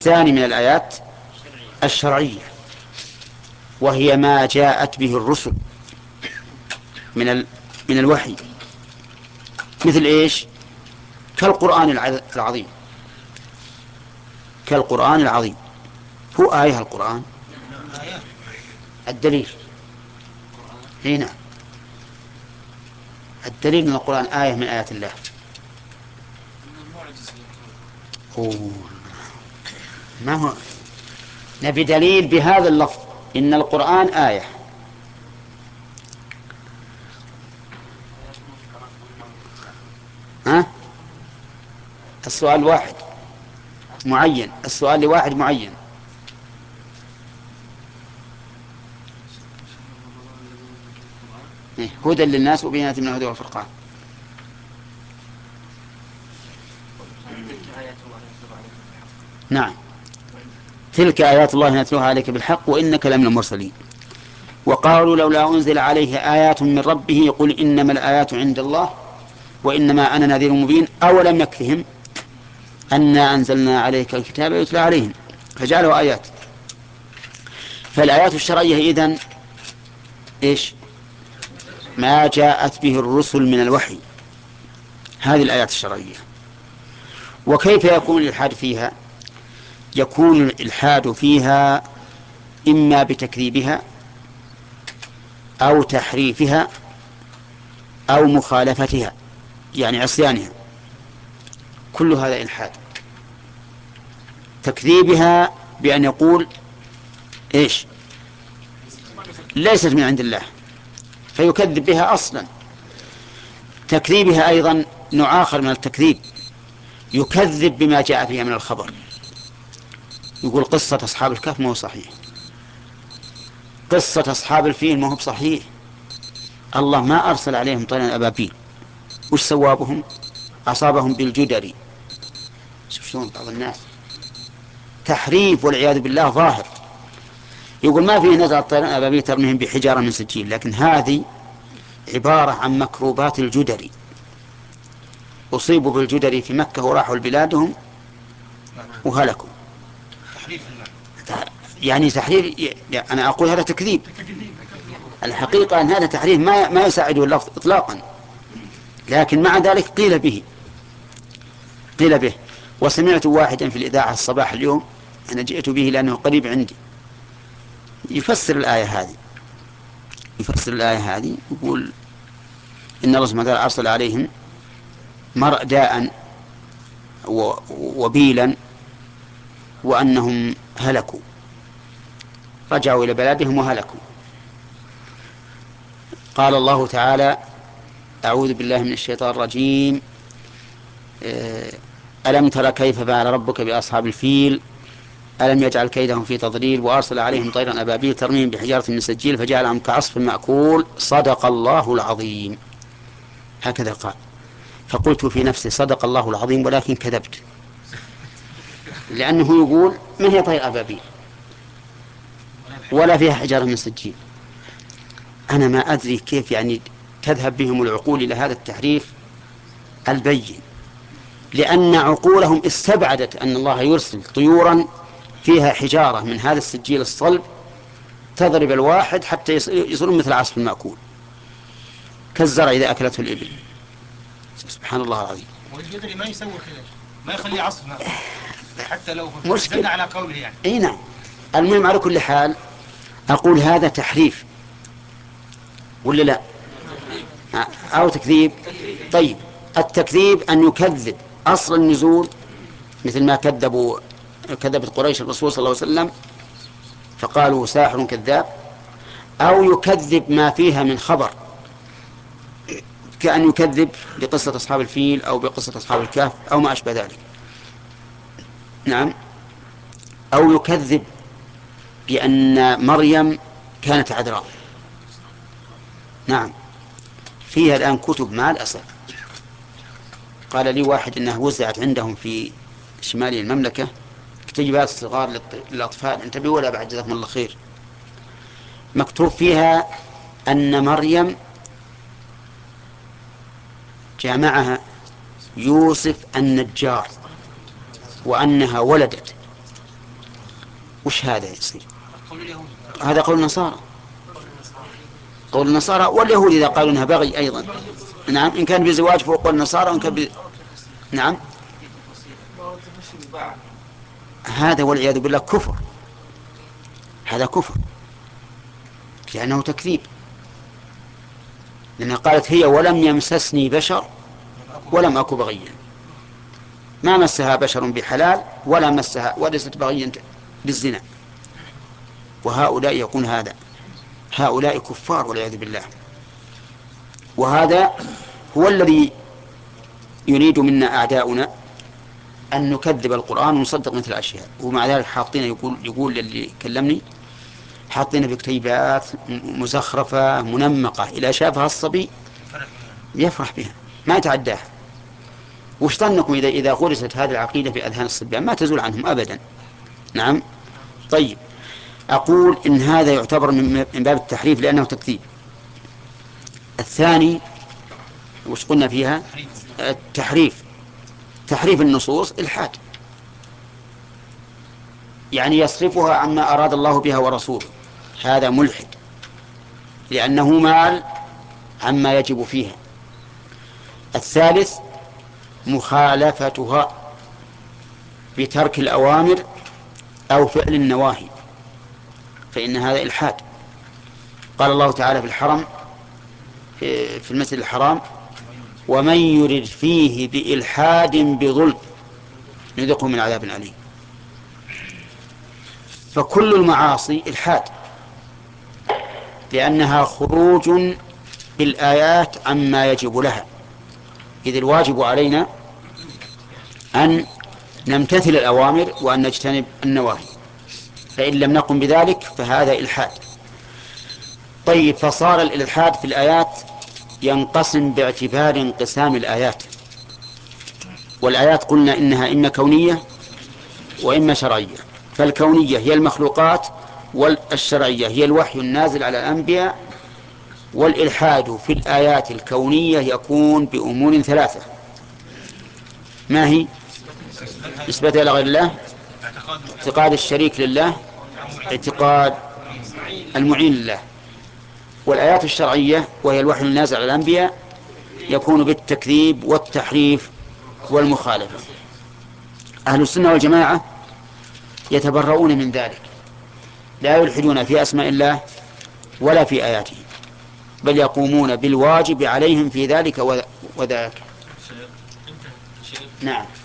الثاني من الآيات الشرعية، وهي ما جاءت به الرسل من الوحي، مثل إيش؟ كالقرآن العظيم. كالقرآن العظيم هو آية القرآن. الدليل هنا الدليل من القرآن آية من آيات الله. ما هو نبي دليل بهذا اللفظ إن القرآن آية. ها؟ السؤال واحد معين، السؤال لواحد معين. هدى للناس وبينات من الهدى والفرقان. نعم، تلك آيات الله نتلوها عليك بالحق وإنك لمن المرسلين. وقالوا لولا أنزل عليه آيات من ربه قل إنما الآيات عند الله وإنما أنا نذير مبين أولم يكفهم أنا أنزلنا عليك الكتاب يتلى عليهم فجعلوا آيات. فالآيات الشرعية إذن إيش؟ ما جاءت به الرسل من الوحي، هذه الآيات الشرعية. وكيف يكون الإلحاد فيها؟ يكون الإلحاد فيها إما بتكذيبها أو تحريفها أو مخالفتها، يعني عصيانها، كل هذا إلحاد. تكذيبها بأن يقول إيش؟ ليست من عند الله فيكذب بها أصلا. تكذيبها أيضا نوع آخر من التكذيب، يكذب بما جاء فيها من الخبر، يقول قصة أصحاب الكهف ما هو صحيح، قصة أصحاب الفيل ما هو صحيح، الله ما أرسل عليهم طيرا أبابيل، وش سوابهم؟ أصابهم بالجدري. شوف شلون بعض الناس تحريف والعياذ بالله ظاهر. يقول ما فيه نزل طيران أبابيل ترميهم بحجارة من سجيل، لكن هذه عبارة عن مكروبات الجدري، أصيبوا بالجدري في مكة وراحوا لبلادهم وهلكوا. يعني تحريف، أنا أقول هذا تكذيب. الحقيقة أن هذا تحريف ما يساعده اللفظ إطلاقا، لكن مع ذلك قيل به. وسمعت واحدا في الإذاعة الصباح اليوم، أنا جئت به لأنه قريب عندي، يفسر الآية هذه يقول إن الله سبحانه وتعالى أرسل عليهم مرء وبيلا وأنهم هلكوا، رجعوا إلى بلادهم وهلكوا. قال الله تعالى أعوذ بالله من الشيطان الرجيم ألم تر كيف فعل ربك بأصحاب الفيل ألم يجعل كيدهم في تضليل وأرسل عليهم طيرا أبابيل ترميهم بحجارة من سجيل فجعلهم كعصف مأكول صدق الله العظيم. هكذا قال. فقلت في نفسي صدق الله العظيم ولكن كذبت، لأنه يقول من هي طير أبابيل ولا فيها حجارة من سجيل. أنا ما أدري كيف يعني تذهب بهم العقول إلى هذا التحريف البين، لأن عقولهم استبعدت أن الله يرسل طيورا فيها حجارة من هذا السجيل الصلب تضرب الواحد حتى يصيرون مثل عصف المأكول كالزرع إذا أكلته الإبل. سبحان الله العظيم. والجدري ما يسوي كذا، ما يخليه عصف مأكول حتى لو مشكلة على قوله يعني. اي نعم. المهم على كل حال أقول هذا تحريف ولا لا؟ أو تكذيب. طيب التكذيب أن يكذب أصل النزول، مثل ما كذبت قريش الرسول صلى الله عليه وسلم فقالوا ساحر كذاب، أو يكذب ما فيها من خبر، كأن يكذب بقصة أصحاب الفيل أو بقصة أصحاب الكهف أو ما أشبه ذلك. نعم. أو يكذب بأن مريم كانت عذراء. نعم، فيها الآن كتب مع الأسف. قال لي واحد إنها وزعت عندهم في شمال المملكة كتيبات صغار للأطفال، انتبهوا ولا بعد جزاكم الله خير، مكتوب فيها أن مريم جامعها يوسف النجار وأنها ولدت وش هذا يصير؟ قول اليهود. هذا قول النصارى. قول النصارى واليهود إذا قالوا إنها بغي أيضا. نعم، إن كان بزواج فهو قول النصارى، وإن كان نعم. هذا والعياذ بالله كفر، هذا كفر، لأنه تكذيب. لأنها قالت هي ولم يمسسني بشر ولم أكو بغيا، ما مسها بشر بحلال ولا مسها وليست بغيا بالزنا. وهؤلاء يقول هذا، هؤلاء كفار والعياذ بالله. وهذا هو الذي يريد منا أعداؤنا، أن نكذب القرآن ونصدق مثل الأشياء، ومع ذلك حاطين، يقول للي كلمني، حاطين بكتيبات مزخرفة منمقة إلى شافها الصبي يفرح بها ما يتعداها. وش ظنكم إذا غرست هذه العقيدة في أذهان الصبيان ما تزول عنهم أبدا. نعم. طيب، أقول إن هذا يعتبر من باب التحريف لأنه تكذيب. الثاني وش قلنا فيها؟ التحريف، تحريف النصوص إلحاد، يعني يصرفها عما أراد الله بها ورسوله، هذا ملحد لأنه مال عما يجب فيها. الثالث مخالفتها بترك الأوامر أو فعل النواهي، فإن هذا إلحاد. قال الله تعالى في الحرم، في المسجد الحرام: ومن يرد فيه بإلحاد بظلم نذقه من عذاب أليم. فكل المعاصي إلحاد، لأنها خروج بالآيات عما يجب لها، إذ الواجب علينا أن نمتثل الأوامر وأن نجتنب النواهي، فإن لم نقم بذلك فهذا إلحاد. طيب، فصار الإلحاد في الآيات ينقسم باعتبار انقسام الآيات. والآيات قلنا إنها إما كونية وإما شرعية، فالكونية هي المخلوقات، والشرعية هي الوحي النازل على الأنبياء. والإلحاد في الآيات الكونية يكون بأمور ثلاثة: ما هي؟ نسبتها إلى غير الله، اعتقاد الشريك لله، اعتقاد المعين لله. والآيات الشرعية وهي الوحي النازل على الأنبياء يكون بالتكذيب والتحريف والمخالفة. أهل السنة والجماعة يتبرؤون من ذلك، لا يلحدون في أسماء الله ولا في آياته، بل يقومون بالواجب عليهم في ذلك وذاك. نعم.